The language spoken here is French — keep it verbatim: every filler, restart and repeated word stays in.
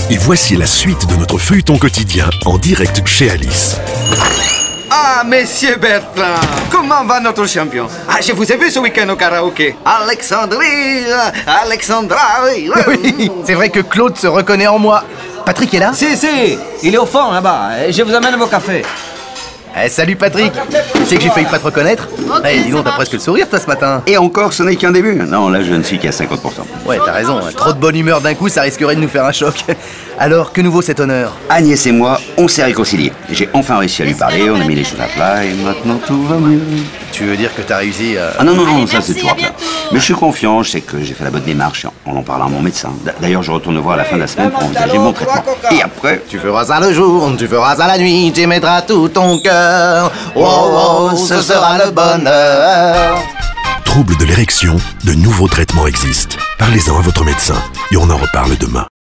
Et voici la suite de notre feuilleton quotidien en direct chez Alice. Ah, Monsieur Bertrand, comment va notre champion? Ah, je vous ai vu ce week-end au karaoké. Alexandrie, Alexandra, oui. Oui, c'est vrai que Claude se reconnaît en moi. Patrick est là? Si, si, il est au fond là-bas. Je vous amène vos cafés. Eh, salut Patrick. Tu sais que j'ai failli pas te reconnaître? Eh, dis donc, t'as presque le sourire toi ce matin. Et encore, ce n'est qu'un début. Non, là, je ne suis qu'à cinquante pour cent. Ouais, t'as raison. Trop de bonne humeur d'un coup, ça risquerait de nous faire un choc. Alors, que nous vaut cet honneur? Agnès et moi, on s'est réconciliés. J'ai enfin réussi à lui parler, on a mis les choses à plat et maintenant tout va mieux. Tu veux dire que t'as réussi à... Ah non, non, non, ça c'est toujours à plat. Mais je suis confiant, je sais que j'ai fait la bonne démarche en en parlant à mon médecin. D'ailleurs, je retourne le voir à la fin de la semaine pour envisager mon traitement. Et après... Tu feras ça le jour, tu feras ça la nuit, tu y mettras tout ton cœur. Oh, oh, ce sera le bonheur. Troubles de l'érection, de nouveaux traitements existent. Parlez-en à votre médecin et on en reparle demain.